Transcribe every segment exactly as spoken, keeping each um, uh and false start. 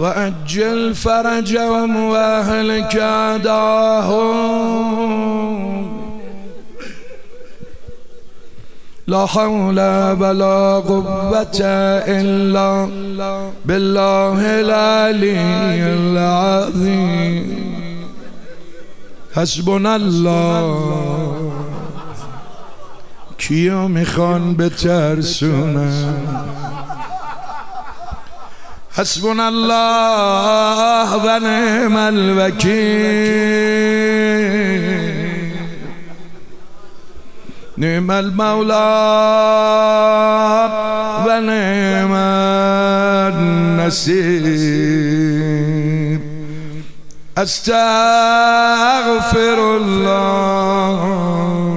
وأجل فرجهم وأهلك أعداءهم لا حول ولا قوة إلا بالله العلي العظيم حسبنا الله کیو میخوان بترسونن حسبنا الله و نعم الوکیل نعم المولا و نعم النصير استغفر الله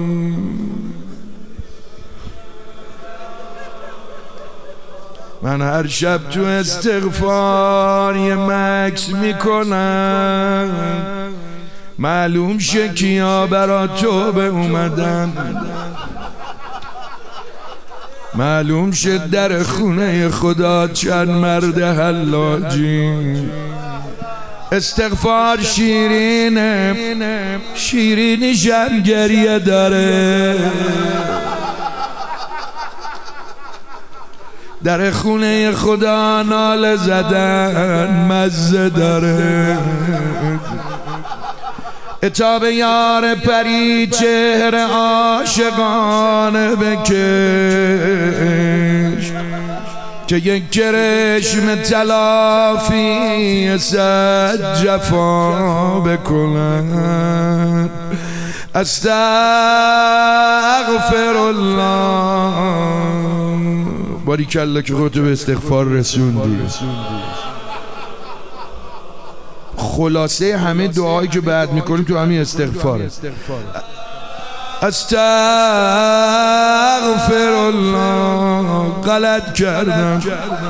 من هر شب تو استغفار یه مکس میکنم معلوم شه کیا برا توبه اومدن معلوم شه در خونه خدا چند مرد حلاجی استغفار شیرینه شیرینی شم گریه داره در خونه خدا ناله زدن مزه داره عتاب یار پری چهره عاشقانه بکش که یک کرشم تلافی صد جفا بکنن استغفر الله باریکلا که خودتو به استغفار رسوندی. خلاصه همه دعایی که بعد میکنیم تو همین استغفاره. استغفر الله غلط کردم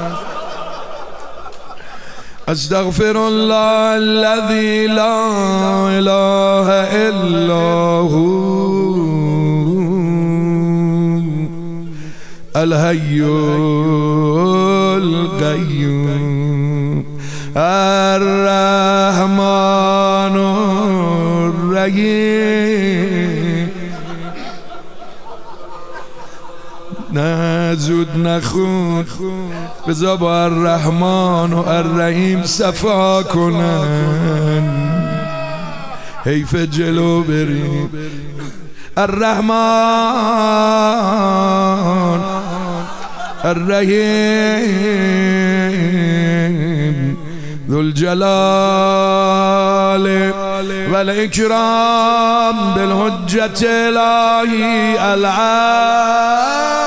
استغفر الله الذي لا اله الا هو الحي القيوم الرحمن الرحیم. نه زود نخون بذار با الرحمن و الرحیم صفا کنن حیف جلو بریم. الرحمن الرحیم ذو الجلال والاکرام بالحجة الهی العام.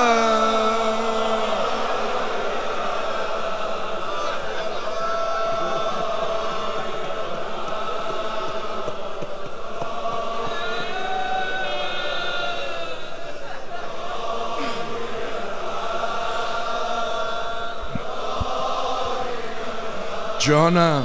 جانم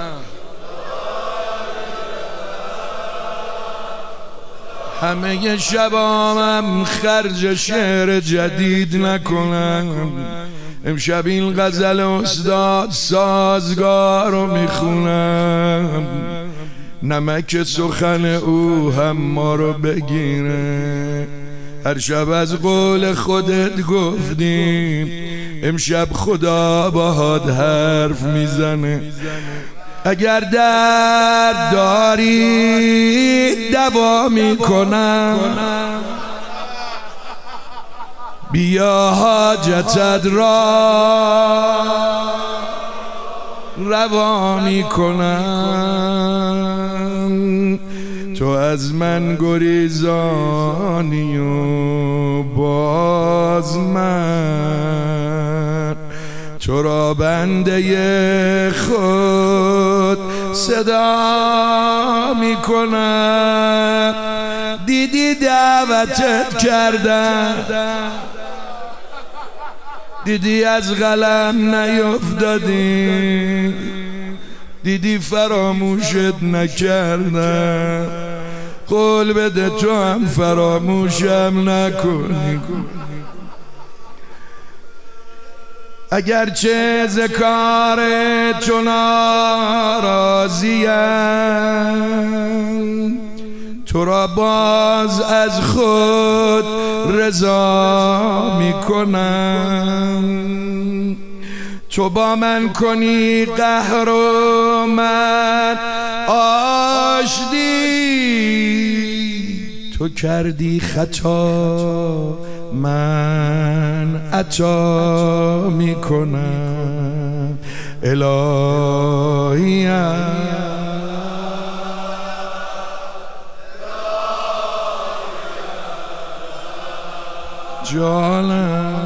همه شبامم خرج شعر جدید نکنم. امشب این غزل استاد سازگار رو میخونم. نمک سخن او هم ما رو بگیره. هر شب از قول خودت گفتیم امشب خدا باهات حرف میزنه. اگر درد داری دوا میکنم بیا حاجتت را روا میکنم. تو از من گریزانی و باز من تو را بنده خود صدا میکنم. دیدی دعوتت کردم دیدی از قلم نیفتادی دیدی فراموشت نکردم. قول بده تو هم فراموشم نکنی. اگرچه ز کار تو ناراضیم، تو را باز از خود رضا میکنم. تو با من کنی قهر و من آشتی، تو کردی خطا من عطا میکنم. الهیم جانم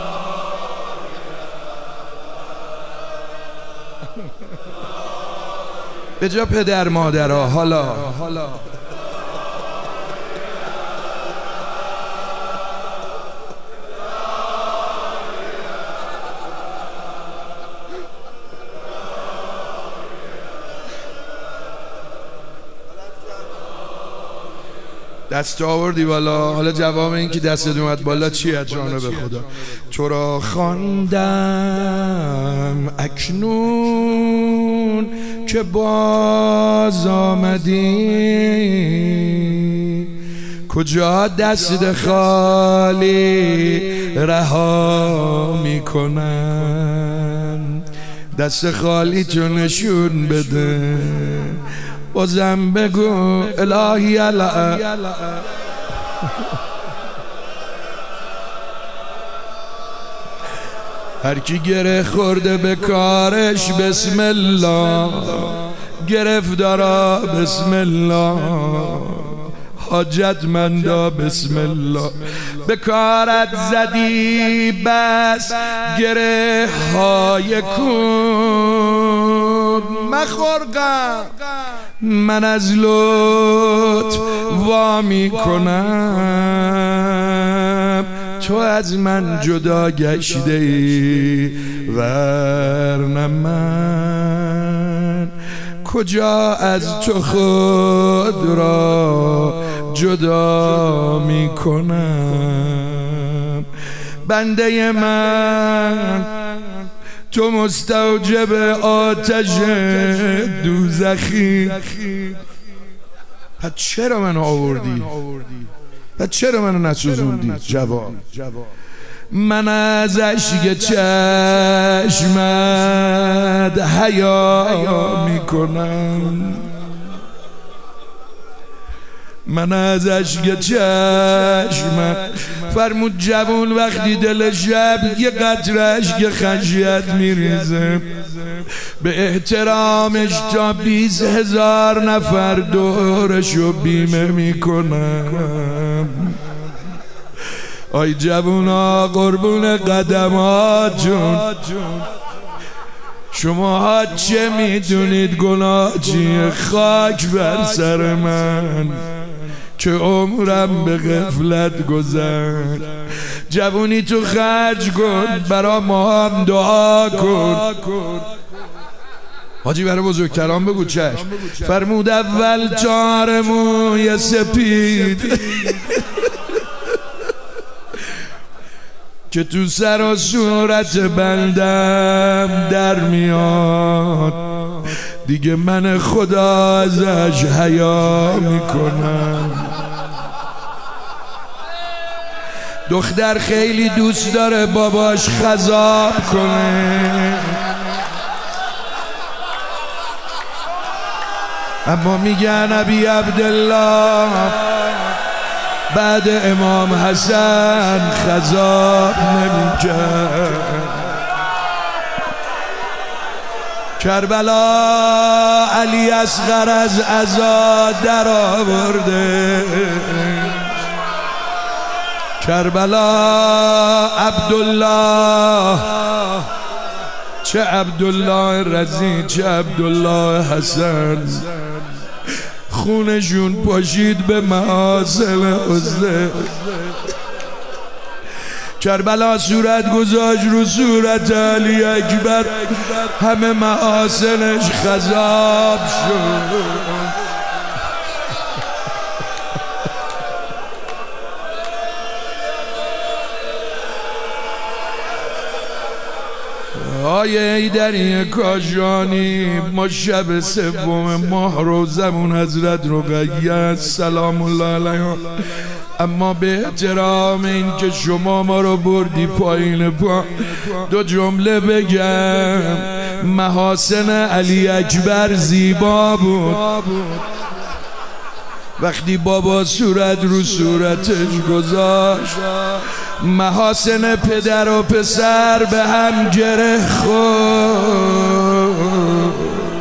به جا پدر مادرها. حالا حالا دست آوردی بالا. حالا جواب این که دستت اومد بالا چی از جانب خدا؟ تو را خواندم اکنون که باز آمدی، کجا دست خالی رها میکنم. دست خالی تو نشون بده، بازم بگو الهی الهی. هر کی گره خورده به کارش بسم الله، گرفتارا بسم الله، حاجتمندا بسم الله. به کارت زدی بس گره های کن، مخور غم من از لطف وامی کنم. تو از من جدا گشته ای ورنه من کجا از تو خود را جدا می کنم. بنده من تو مستوجب آتش دوزخی، پس چرا منو آوردی؟ پس چرا منو نسوزوندی؟ جواب من از اشک چشمت حیا میکنم، من از اشک چشمت. فرمود جوون وقتی دل شب یه قطره اشک خشیت میریزه، به احترامش تا بیست هزار نفر دورشو بیمه میکنم. آی جوونا قربون قدماتون، شما چه میدونید گناه چیه؟ خاک بر سر من که عمرم به غفلت گذشت. جوونی تو خرج کن، برا ما هم دعا کن. حاجی برای بزرگتران بگو چشم. فرمود اول چار موی سپید که تو سر و صورت بندم در میاد، دیگه من خدا ازش حیا میکنم. دختر خیلی دوست داره باباش خضاب کنه، اما میگن ابی عبدالله بعد امام حسن خضاب نمیکرد. کربلا علی اصغر از عزا در آورده، کربلا عبدالله، چه عبدالله رضی چه عبدالله حسن، خونشون پاشید به محاسن حسین. کربلا صورت گذاشت رو صورت علی اکبر، همه محاسنش خضاب شد. آی ایدری کاشانی، ما شب سوم ماه روزمون حضرت رقیه سلام الله علیها، اما به احترام این که شما ما رو بردی پایین پا دو جمله بگم. محاسن علی اکبر زیبا بود، وقتی بابا صورت رو صورتش گذاشت محاسن پدر و پسر به هم گره خورد.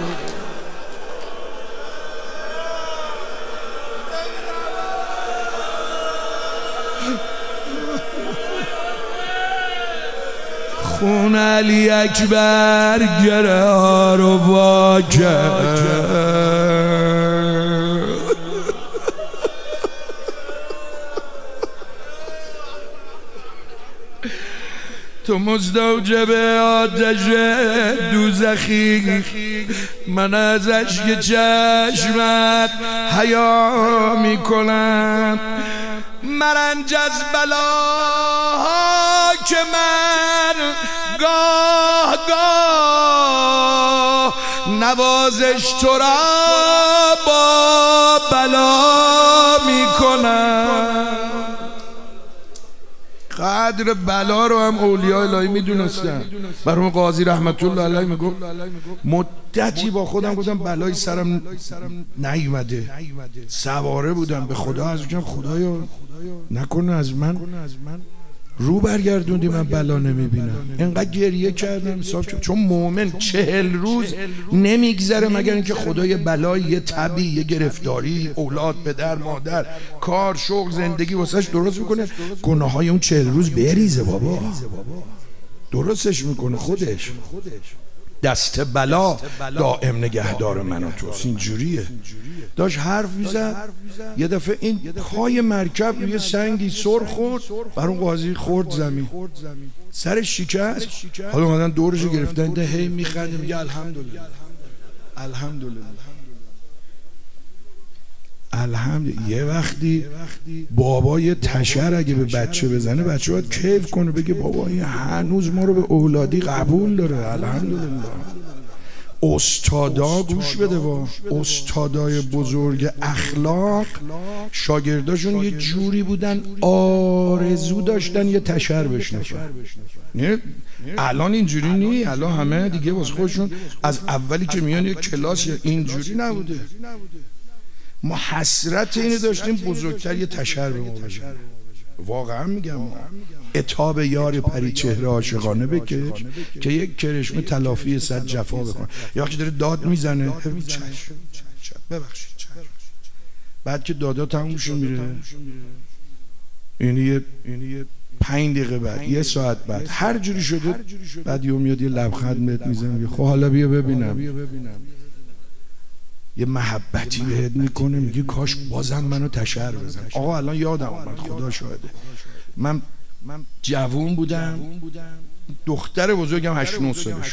خون علی اکبر گره ها رو وا کرد. تو مستوجب آتش دوزخی، من از اشک چشمت حیا میکنم. مرنج از بلاها که من گاه گاه نوازش تو را با بلا میکنم. قدر بلا رو هم اولیاء الهی میدونستن. برام قاضی رحمت الله علیه میگفت مدتی با خودم گفتم بلای سرم نیومده، سواره بودم به خدا از میگم خدایا نکنه از من رو برگردوندی من بلا نمیبینم. اینقدر گریه کردم حساب، چون مومن چهل روز نمیگذره مگر اینکه خدا یه بلای، یه تبی، یه گرفتاری، اولاد، پدر، مادر، کار، شغل، زندگی واسش درست میکنه، گناه های اون چهل روز بریزه بابا، درستش میکنه خودش. دست بلا دائم نگهدار من و توست. اینجوریه. داشت حرف میزد، یه دفعه این پای مرکب روی سنگی سر خورد، بر اون قاضی خورد زمین، سرش شکست. حالا اومدن دورشو گرفتن، ده هی میخنده میگه الحمدلله الحمدلله الحمدلله. یه وقتی بابا یه تشر اگه به بچه بزنه، بچه باید کیف کنه بگه بابا این هنوز ما رو به اولادی قبول داره، الحمدلله. استادا گوش بده، با استادای بزرگ اخلاق شاگرداشون یه جوری بودن آرزو داشتن یه تشر بشنفن. نه الان اینجوری نی، الان همه دیگه واسه خودشون از اولی که میان یه کلاس اینجوری نبوده. ما حسرت اینو داشتیم بزرگتر یه تشر به ما بشه. واقعا میگم عتاب یار پری چهره عاشقانه بکش که یک کرشمه تلافی صد جفا بکن. یا که داره داد میزنه ببخشید، بعد که دادا تموم شد میره، یعنی یه پنج دقیقه بعد، یه ساعت بعد، هر جوری شده بعد یه میاد یه لبخند بهت میزنه، خب حالا بیا ببینم، یه محبتی بهت میکنه، میگه کاش بازم منو تشر بزن. آقا الان یادم اومد، خدا شاهده، من جوون بودم، دختر بزرگم هشت نه سالش،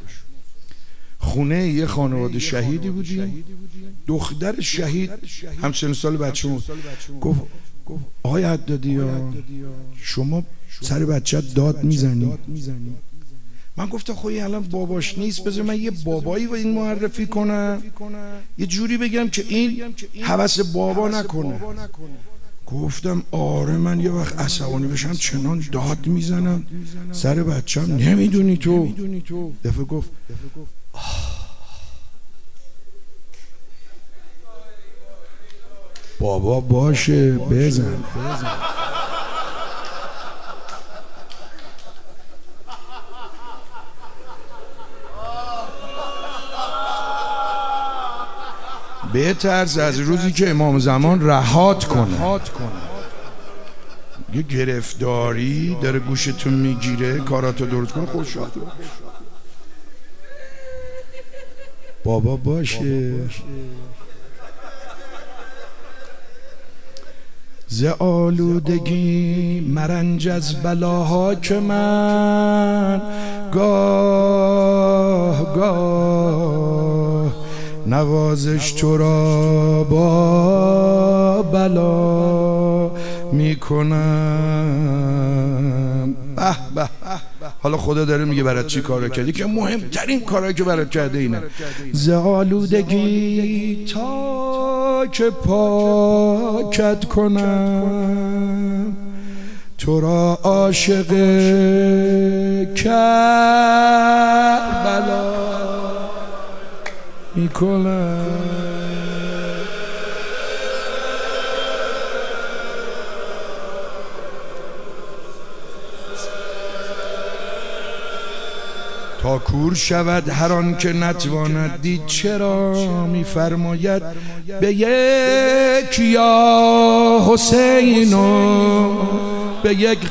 خونه یه خانواده شهیدی بودیم، دختر شهید همسن سال بچه‌مون گفت آقای حدادی شما سر بچه داد میزنی؟ من گفتم خب الان باباش نیست، بذار من یه بابایی و این معرفی کنم، یه جوری بگم که این هوس بابا نکنه. گفتم آره من یه وقت عصبانی بشم چنان داد میزنم سر بچم، نمیدونی تو. دفعه گفت بابا باشه بزن. بهترز از روزی که امام زمان رهات کنه، یه گرفتاری داره گوشتون میگیره، کاراتو درست کنه، خوشحال بابا باشه. ز آلودگی مرنج از بلاها که من گاه گاه نوازش تو را با بلا میکنم. به به. حالا خدا داره میگه برات چی کارو کردی، که مهمترین کارایی که برات کرده اینه. ز آلودگی تا که پاکت کنم، تو را عاشق کربلا میکنم. تا کور شود هر آن که نتواند دید، چرا میفرماید به یک یا حسین و به یک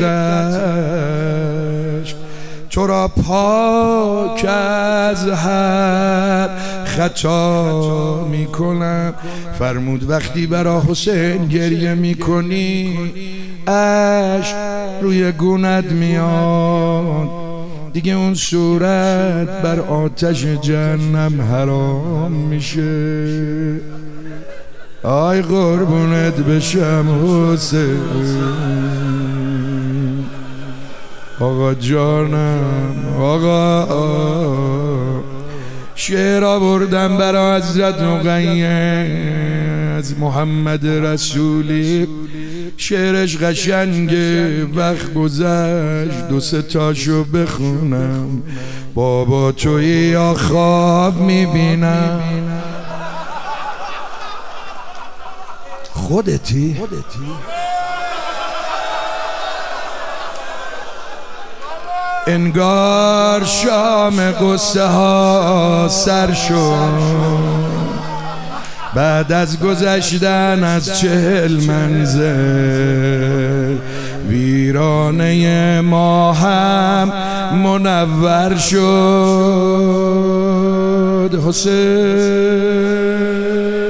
قطرش، تو را پاک از هر خطا میکنم. فرمود وقتی برا حسین گریه میکنی اشک روی گونت میاد، دیگه اون صورت بر آتش جهنم حرام میشه. آی قربونت بشم حسین، آقا جانم آقا. شعر آوردم برا حضرت رقیه از محمد رسولی، شعرش قشنگه، وقت گذشت دو سه تاشو بخونم. بابا توی یا خواب میبینم، خودتی انگار شام قصه ها سر شد، بعد از گذشتن از چهل منزل ویرانه ما هم منور شد. حسین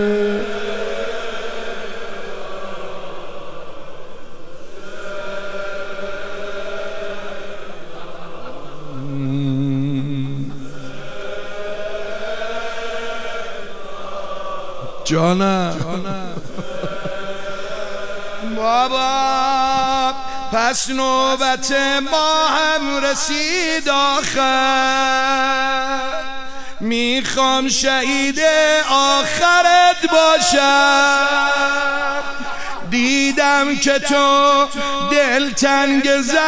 جانم بابا، پس نوبت ما هم رسید آخر، میخوام شهید آخرت باشم. دیدم که تو دلتنگ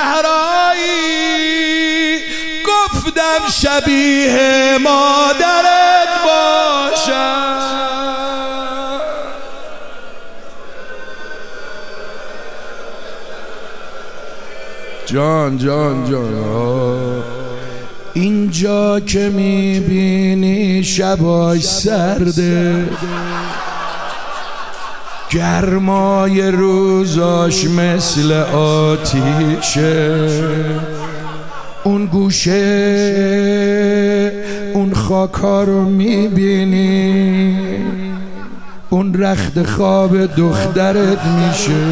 زهرایی، گفتم شبیه مادرت باشم. جان جان جان اینجا که میبینی شباش سرده، گرمای روزاش مثل آتیشه. اون گوشه اون خاکا رو میبینی، اون رخت خواب دخترت میشه.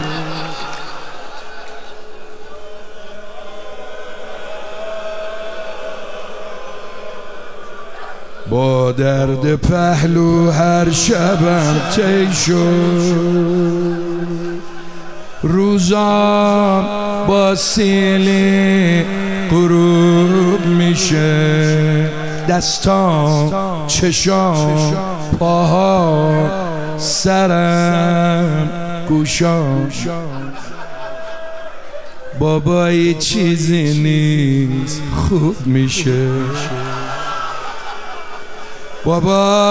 با درد پهلو هر شبم طی شد، روزام با سیلی غروب میشه. دستام، چشام، پاها، سرم، گوشام. بابایی چیزی نیست خوب میشه. بابا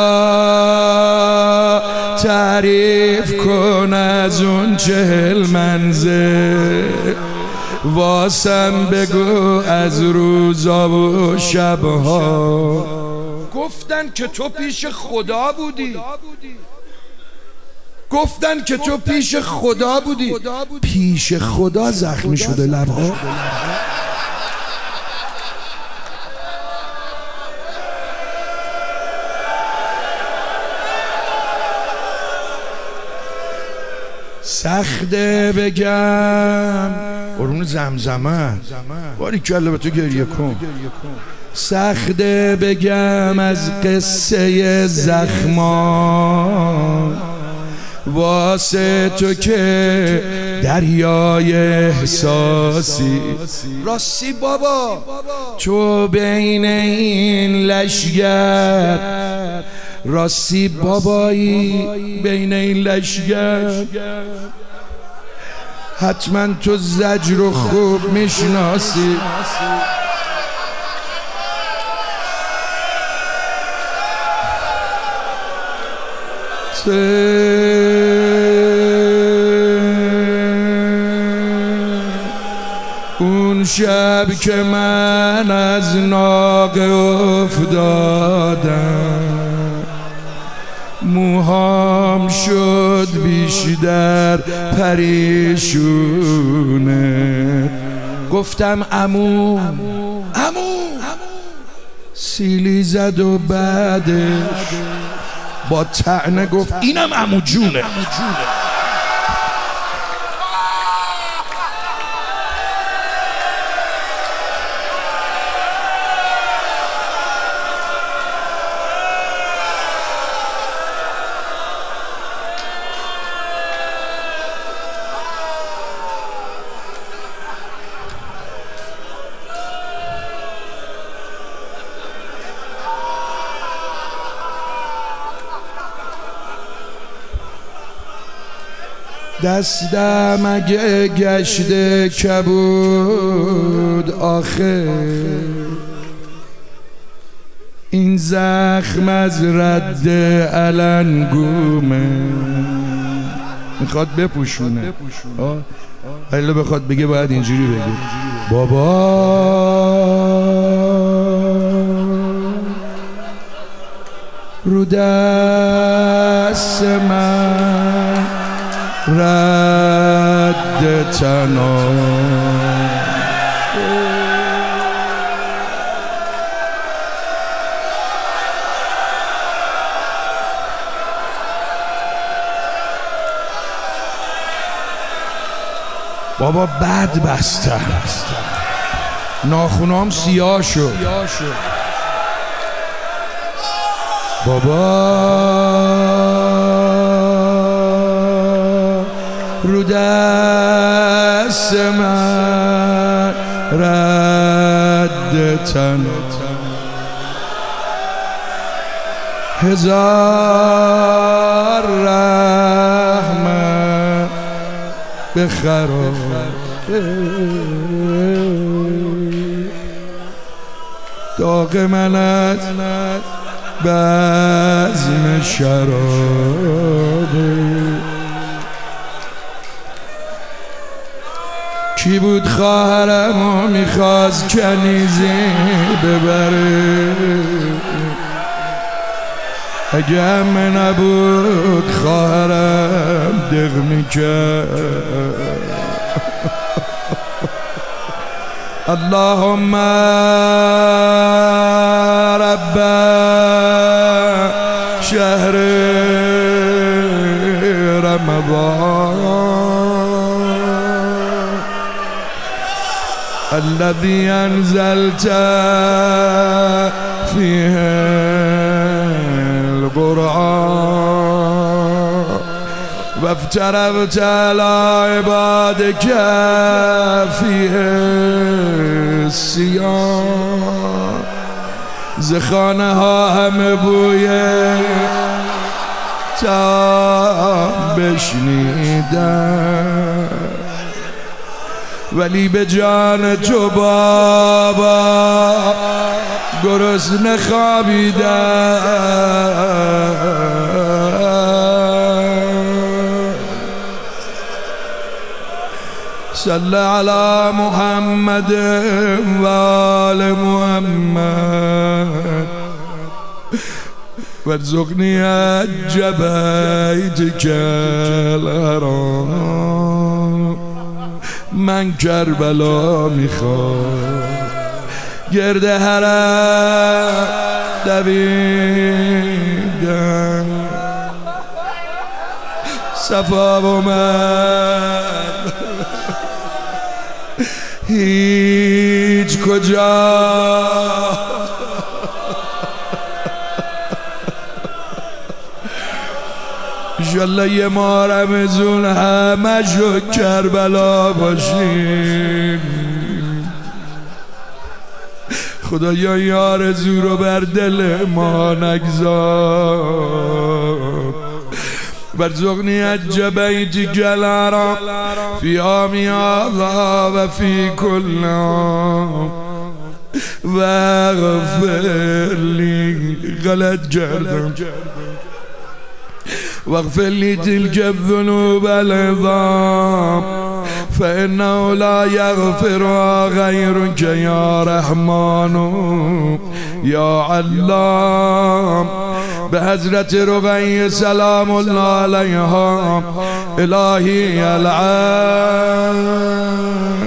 تعریف کن از اون چهل منزل، واسم بگو از روزا و شبها. گفتن که تو پیش خدا بودی، گفتن که تو پیش خدا بودی. پیش خدا زخمی شده لبها. سخته بگم قرون زمزمه، باری کله به تو گریه کن. سخته بگم از قصه زخمان، واسه تو که دریای احساسی. راستی بابا تو بین این لشگر، راستی بابایی بین این لشگر، حتما تو زجر رو خوب میشناسی. اون شب که من از ناقه افتادم، موهام شد بیشتر پریشونه. گفتم عمو عمو، سیلی زد و بعدش با طعنه گفت اینم عمو جونه. دستم اگه گشته کبود آخه، این زخم از رد علنگومه. میخواد بپوشونه، حالا بخواد بگه باید اینجوری بگه. بابا رو دست من رد تنام، بابا بد بستم، ناخونام سیاه شد. بابا رو دست من رد تن، هزار رحمت به خراب. داغ من از بزم شرابه. کی بود خواهرمو میخواست کنیزی ببره، اگه همه نبود خواهرم دق میکرد. اللهم رب شهر رمضان الذي انزلت فيه القرآن وافترضت على عبادك فيه الصيام. زخانه ها همه بوی تا بشنیدن، ولی به جان تو بابا گرسنه خوابیدن. صل علی محمد و آل محمد وارزقنی حج بیتک الحرام. من کربلا میخوام گرد حرم دویدم، صفا و من هیچ کجا انشالله یه ما رمزون همه شو کربلا باشیم. خدایا یار زورو بر دل ما نگذار. وارزقني حج بيتك الحرام في عام هذا وفي كل عام واغفر لي غلط کردم واغفر لي تلك الذنوب العظام فإنه لا يغفرها غيرك يا رحمن يا علام. بحضرت رقیه سلام الله علیها الهی العالم.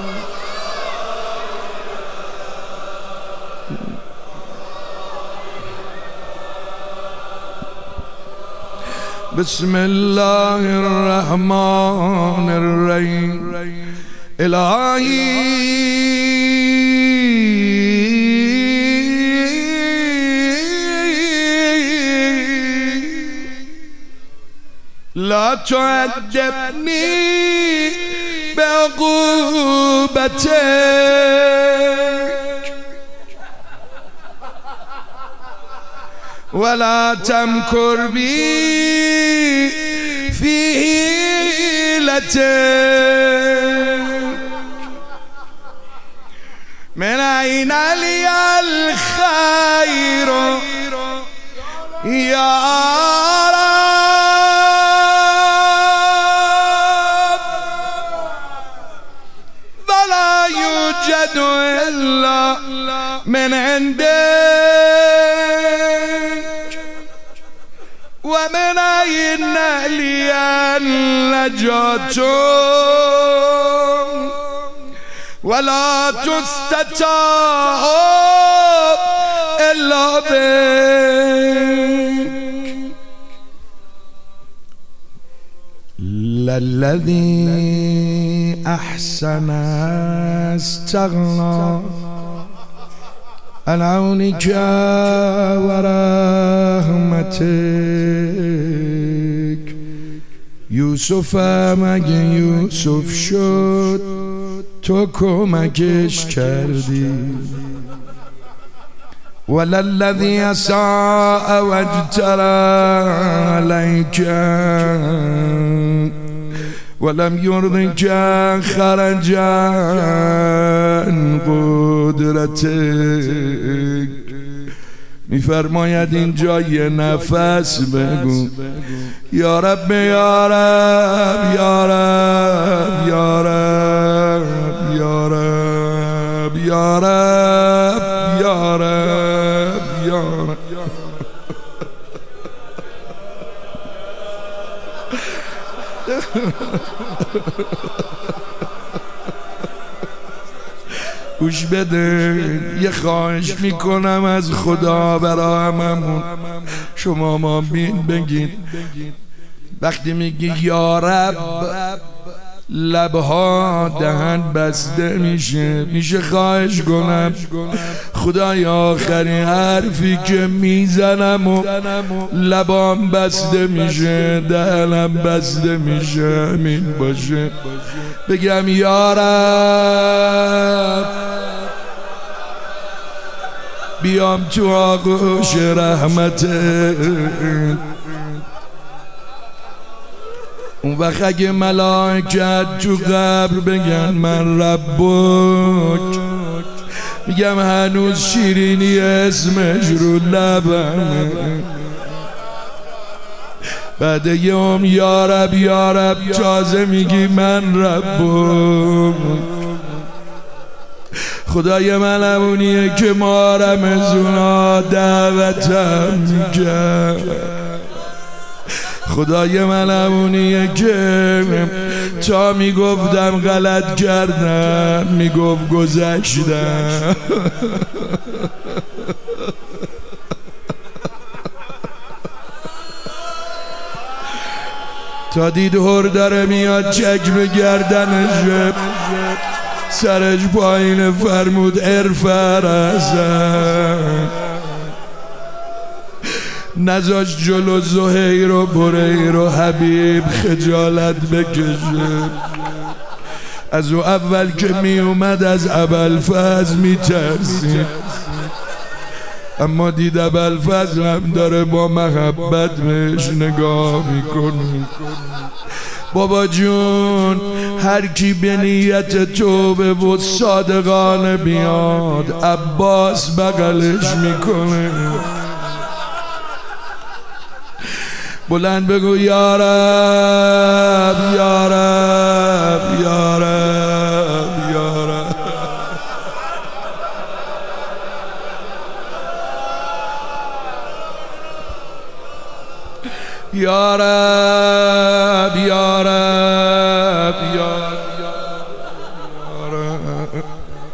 بسم الله الرحمن الرحیم. الهی لا تعذبني بعقوبتك ولا تمكر بي في حيلتك. من أين لي الخير يا إلا من عندك ومن أين لي النجاة ولا تستتاب إلا بك. للذي أحسن استغنى عن عونك ورحمتك. یوسف مگه یوسف شد تو کمکش کردی. وللذی اساء واجترى عليك ولم يرضك خرجا عن قدرتك. میفرماید اینجا یه نفس بگو یا رب یا رب یا رب یا رب یا رب یا رب یا رب یا رب. گوش بده، یه خواهش میکنم از خدا برای هممون. شما ما بین بگید وقتی میگی یا رب لبها دهن بسته میشه. میشه خواهش کنم خدایا آخرین حرفی که میزنم و لبام بسته میشه دهنم بسته میشه همین باشه. بگم یا رب بیام تو آغوش رحمتت. اون وقت اگه ملائکت تو قبر بگن من ربک، میگم هنوز شیرینی اسمش رو لبمه. بعد یوم یا رب یا رب تازه میگی من ربک. خدای من همونیه که ما رمزونا دعوتم میکرد. خدای من همونیه که تا میگفتم غلط کردم میگفت گذشتم. تا دید هر داره میاد چکم گردنش سرش پایین فرمود ارفع رأسک. نذاش جلو زهیر و بریر و حبیب خجالت بکشه. از او اول که می اومد از ابوالفضل می ترسید، اما دید ابوالفضل هم داره با محبت بهش نگاه میکنه. بابا جون هر کی به نیت توبه و صادقانه بیاد عباس بغلش میکنه. بلند بگو یا رب یا رب یا رب یا رب. یا رب یا رب یا رب.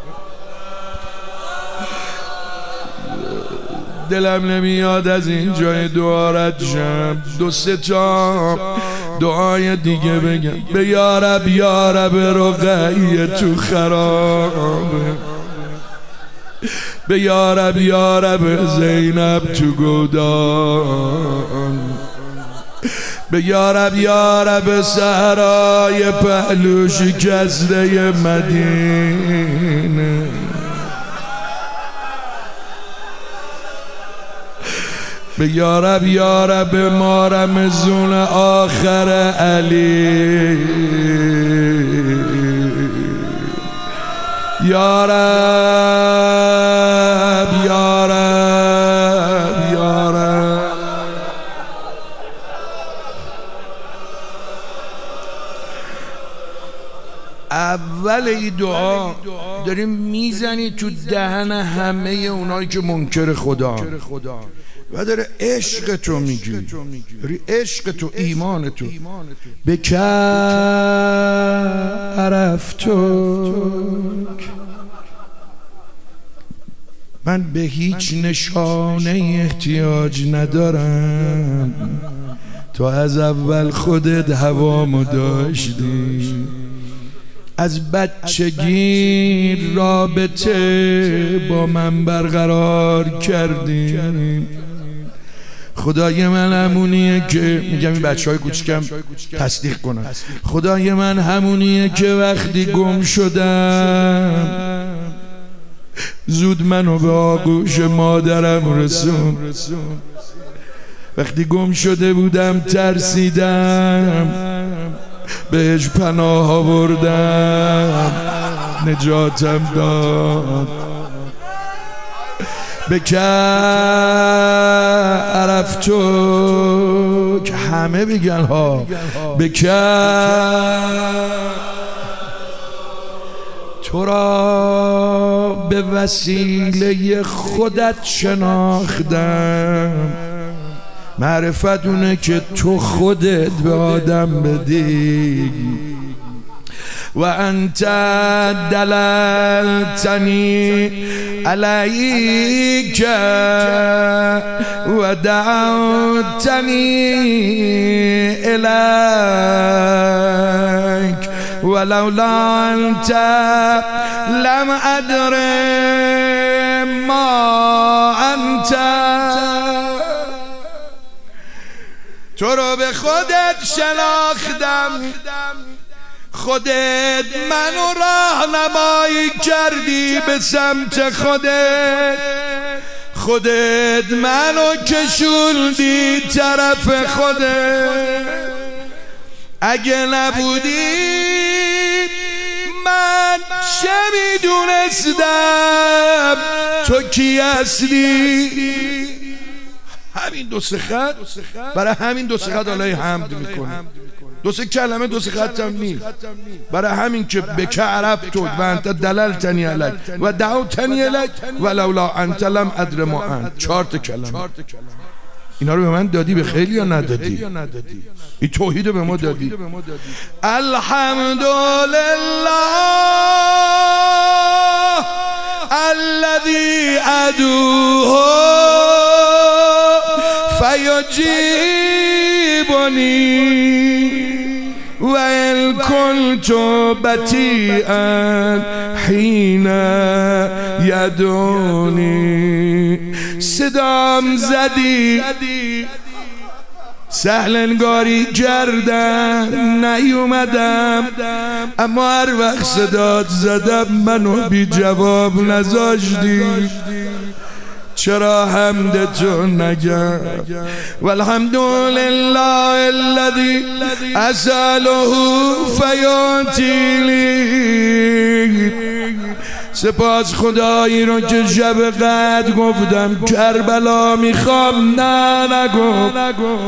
دلم نمیاد از این جای دعا رد شم، دو سه تا دعای دیگه بگم. به یا رب یا رب رقیه تو خرابه، به یا رب یا رب زینب تو گودان، به یا رب یا رب صحرای پهلو شکسته مدینه، به یا رب یا رب ما رمضون آخر علی، یا رب یا رب یا رب. اول این دعا داریم میزنی تو دهن همه اونایی که منکر خدا و داره عشق تو میگی، داری عشق تو ایمان تو. به که عرفتو من به هیچ نشانه احتیاج ندارم، تو از اول خودت هوامو داشتی، از بچگی رابطه با من برقرار کردی. خدای من همونیه که میگم این بچه های کوچکم تصدیق کنن، خدای من همونیه که وقتی گم شدم زود منو به آغوش مادرم رسون. وقتی گم شده بودم ترسیدم، بهش پناه آوردم، نجاتم داد. به که عرفتو که همه بگن ها، به که تو را به وسیله خودت شناختم. معرفت اونه که تو خودت به آدم بدی و انت دللتنی علیک و دعوتنی الیک ولولا انت لم ادر ما انت. تو رو به خودت شناختم، خودت منو راهنمایی کردی به سمت خودت، خودت منو کشوندی طرف خودت. اگه نبودی من چه میدونستم تو کی هستی؟ همین دو سه خط، برای همین دو سه خط الهی حمد میکنه، دو سه کلمه دو سه خط هم نیست، برای همین که به که عرفتو و انت دللتنی علیک و دعوتنی الیک ولولا انت لم ادر ما انت. چهار تا کلمه اینا رو به من دادی، به خیلی یا ندادی؟ این توحید به ما دادی. الحمدلله الذی ادعوه فیجیبنی و ان کنت بطیئا حین یدعونی. صدام زدی سهل انگاری کردم نیومدم، اما هر وقت صدات زدم منو بی جواب نذاشتی. چرا حمد تو نگم؟ والحمد لله الذی اسأله فیاتی لی. سپاس خدایی رو که شب قدر گفتم کربلا میخوام، نه نگو.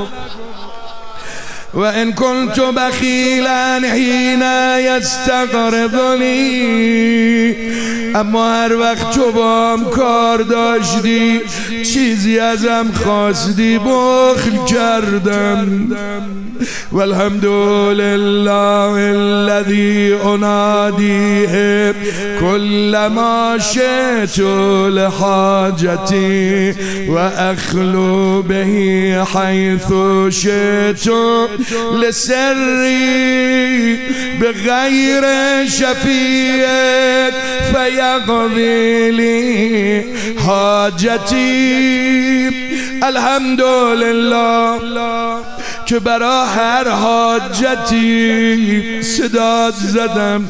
و ان کنت بخیلا حین یستقرضنی، اما هر وقت تو بام کار داشتی چیزی ازم خواستی بخل کردم. والحمد لله الذی انادیه کل ما شئت لحاجتی و اخلو به حیث شئت لسری بغیر شفیع فیقضی لی حاجتی. الحمدلله که برا هر حاجتی صدات زدم،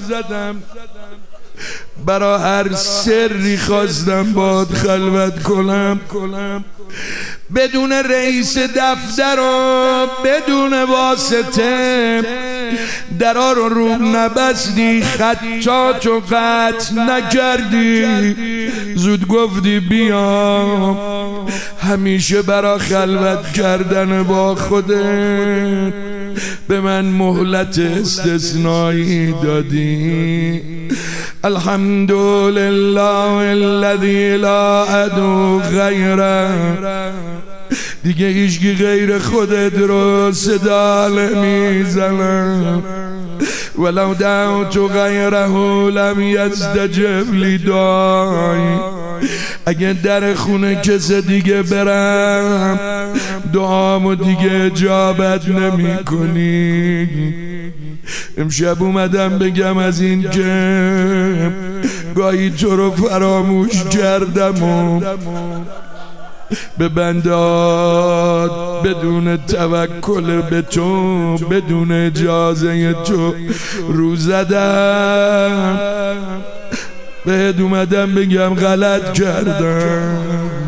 برا هر سری خواستم باد خلوت کنم، بدون رئیس دفتر و بدون واسطه درا رو روم نبستی، خطاتو قطع نکردی، زود گفتی بیام. همیشه برا خلوت کردن با خودت به من مهلت استثنایی دادی. الحمد لله الذی لا ادعو غیره. دیگه هیچکی غیر خودت رو صدا نمیزنم. ولو دعوت غیره لم یستجب لی دعایی. اگه در خونه کس دیگه برم دعامو دیگه اجابت نمی کنی. امشب اومدم بگم از این که گاهی تو رو فراموش کردم و به بندات بدون توکل به تو، بدون اجازه تو رو زدم. بهت اومدم بگم غلط کردم.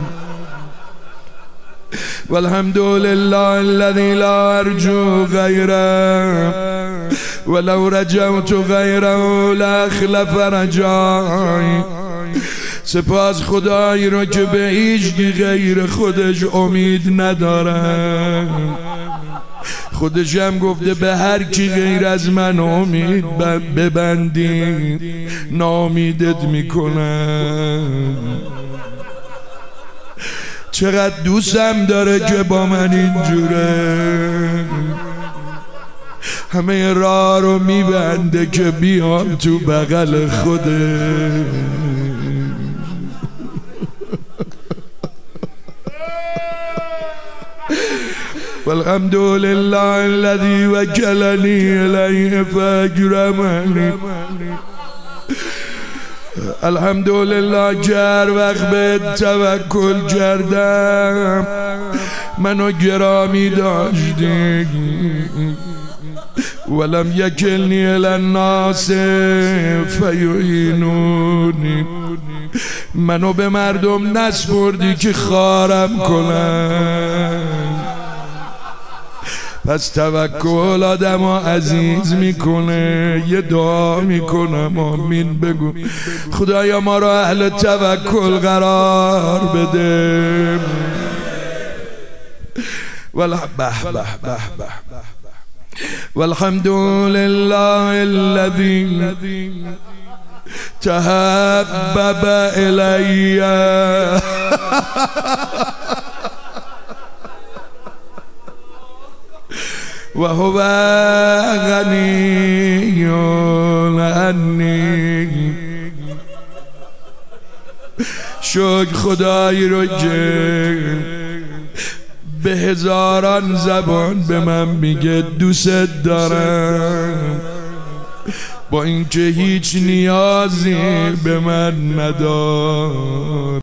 والحمد لله الذی لا ارجو غیره ولو رجوت غیره لاخلف رجایی. سپاس خدایی رو که به هیچ غیر خودش امید ندارم. خودش هم گفته به هر کی غیر از من امید ببندی ناامیدت میکنم. چقدر دوستم داره که با من اینجوره، همه راه رو میبنده که بیام تو بغل خوده. والحمد لله الذي وكلني إليه فأكرمني. الحمد لله که هر وقت به توکل کردم منو گرامی داشتی. ولم یکلنی الی الناس فیعینونی. منو به مردم نسپردی که خارم کنن. پس توکل آدم عزیز میکنه. یه دعا میکنم آمین بگو. خدایا ما را اهل توکل قرار بده. والحمد لله الذي تحبب الی و هو غنی عنی. شکر خدایی رو که به هزاران زبان به من میگه دوست دارم، با اینکه هیچ نیازی به من نداره.